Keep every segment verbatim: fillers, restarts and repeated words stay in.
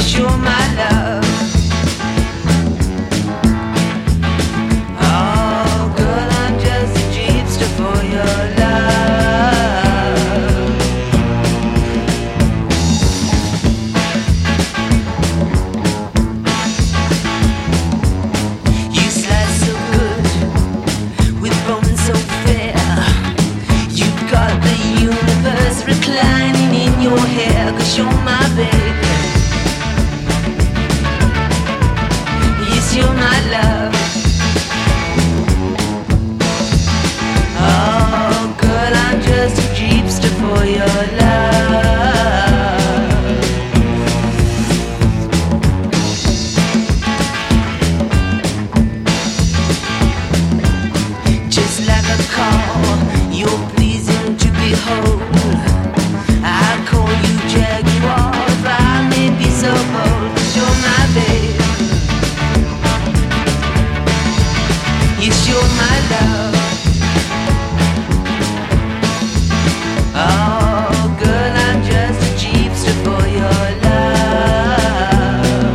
you're my love. Oh, girl, I'm just a jeepster for your love. You slice so good with bones so fair. You've got the universe reclining in your hair, 'cause you're my baby. You're my love. Oh, girl, I'm just a jeepster for your love. Just like a call, you're pleasing to behold. I call you Jaguar, if I may be so bold, 'cause you're my baby. Yes, you're my love. Oh, girl, I'm just a jeepster for your love.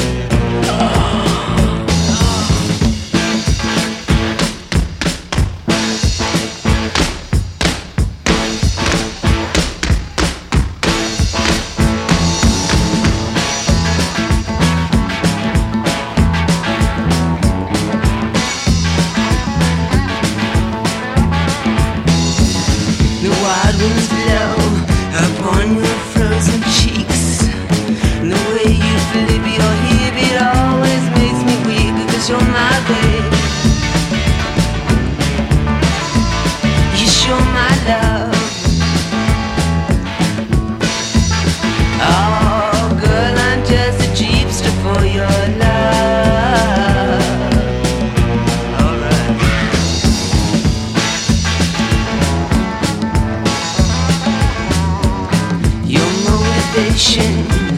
Wild winds blow upon your frozen cheeks. And the way you flip your hip, it always makes me weak, 'cause you're my babe. Yes, you're my love. Oh, girl, I'm just a jeepster for your love. Alright. Your motivation